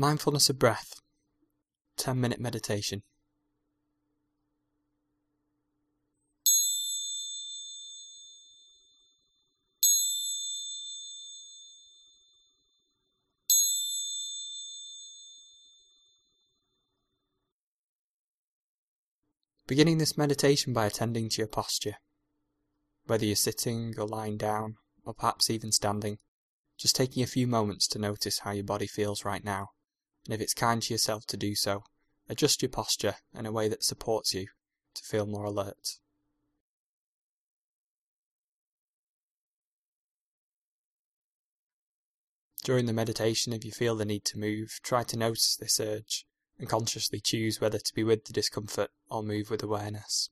Mindfulness of breath. 10-minute meditation. Beginning this meditation by attending to your posture. Whether you're sitting or lying down, or perhaps even standing, just taking a few moments to notice how your body feels right now, and if it's kind to yourself to do so, adjust your posture in a way that supports you to feel more alert. During the meditation, if you feel the need to move, try to notice this urge and consciously choose whether to be with the discomfort or move with awareness.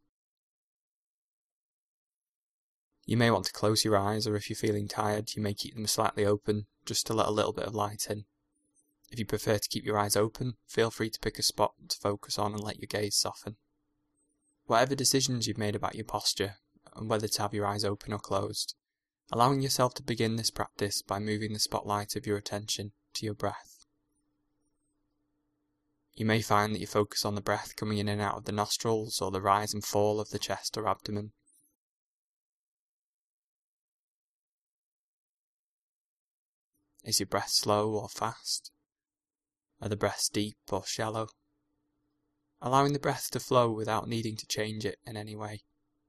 You may want to close your eyes, or if you're feeling tired, you may keep them slightly open just to let a little bit of light in. If you prefer to keep your eyes open, feel free to pick a spot to focus on and let your gaze soften. Whatever decisions you've made about your posture, and whether to have your eyes open or closed, allowing yourself to begin this practice by moving the spotlight of your attention to your breath. You may find that you focus on the breath coming in and out of the nostrils, or the rise and fall of the chest or abdomen. Is your breath slow or fast? Are the breaths deep or shallow? Allowing the breath to flow without needing to change it in any way.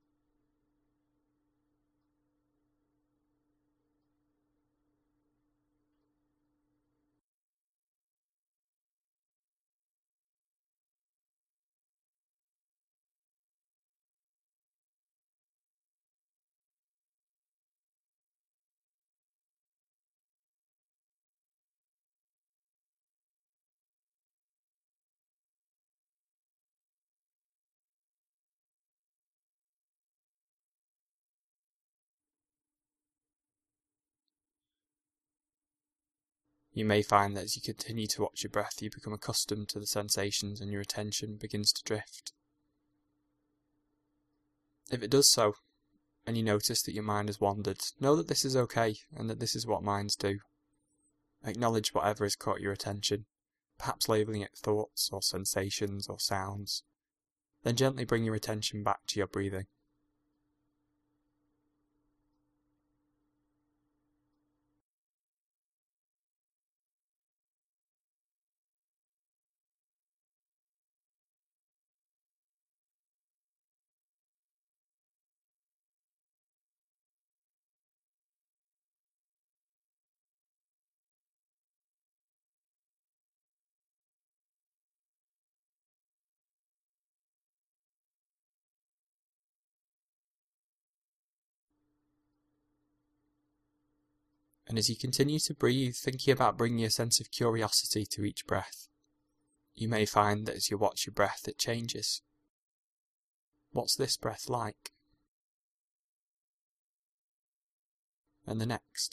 You may find that as you continue to watch your breath, you become accustomed to the sensations and your attention begins to drift. If it does so, and you notice that your mind has wandered, know that this is okay and that this is what minds do. Acknowledge whatever has caught your attention, perhaps labelling it thoughts or sensations or sounds. Then gently bring your attention back to your breathing. And as you continue to breathe, thinking about bringing a sense of curiosity to each breath, you may find that as you watch your breath, it changes. What's this breath like? And the next.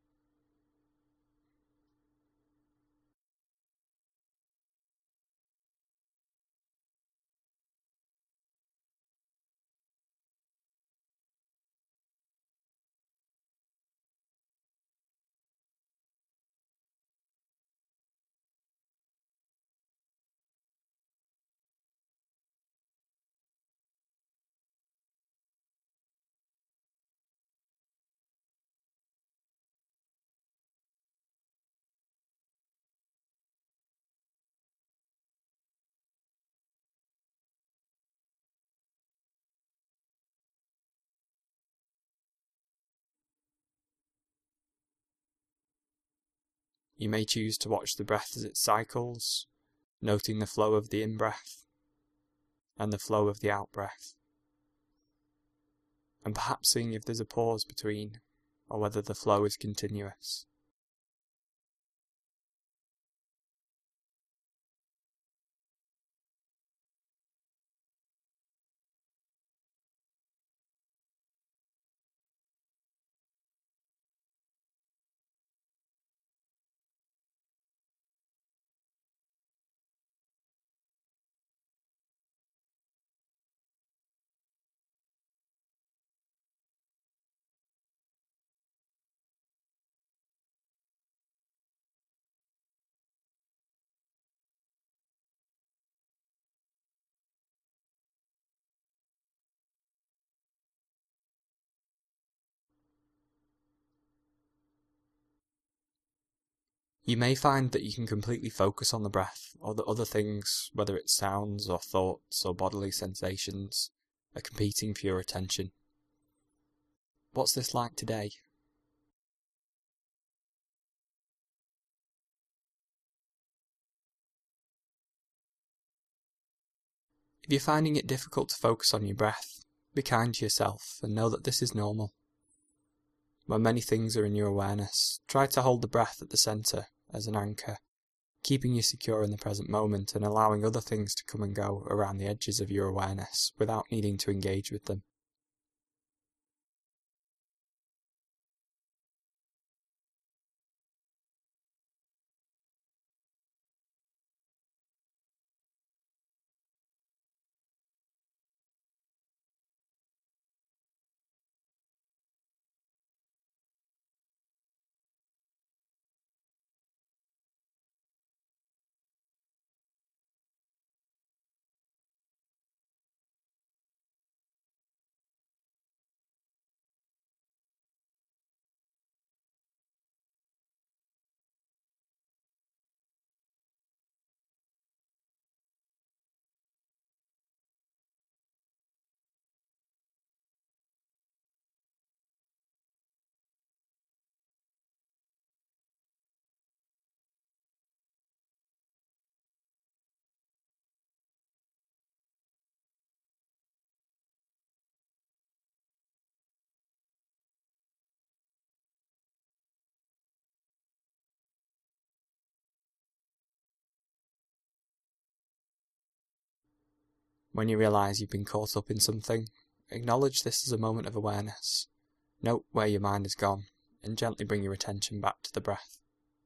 You may choose to watch the breath as it cycles, noting the flow of the in-breath and the flow of the out-breath, and perhaps seeing if there's a pause between, or whether the flow is continuous. You may find that you can completely focus on the breath, or that other things, whether it's sounds or thoughts or bodily sensations, are competing for your attention. What's this like today? If you're finding it difficult to focus on your breath, be kind to yourself and know that this is normal. When many things are in your awareness, try to hold the breath at the centre as an anchor, keeping you secure in the present moment and allowing other things to come and go around the edges of your awareness without needing to engage with them. When you realise you've been caught up in something, acknowledge this as a moment of awareness. Note where your mind has gone, and gently bring your attention back to the breath.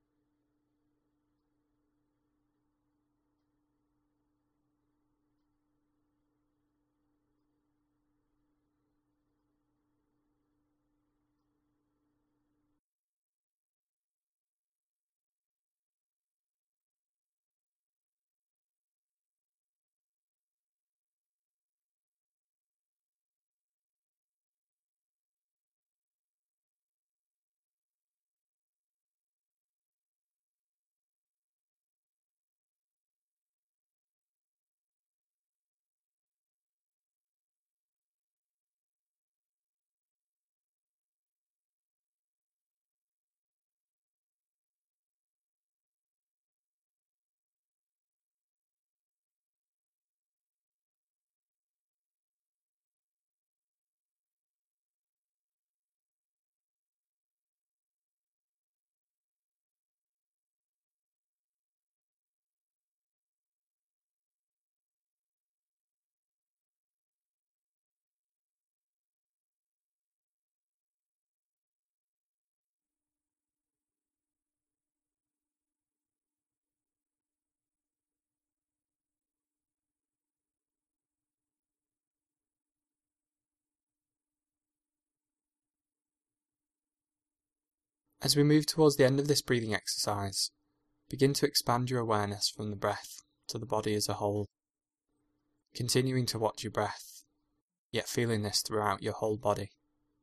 As we move towards the end of this breathing exercise, begin to expand your awareness from the breath to the body as a whole, continuing to watch your breath, yet feeling this throughout your whole body.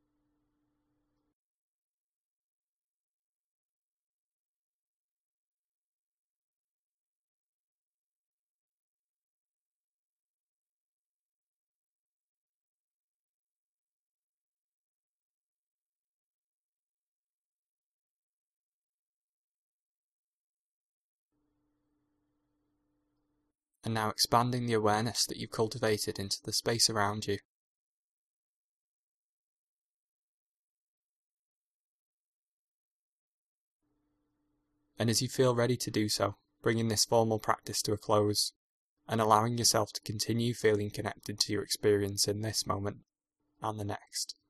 And now expanding the awareness that you've cultivated into the space around you. And as you feel ready to do so, bringing this formal practice to a close, and allowing yourself to continue feeling connected to your experience in this moment and the next.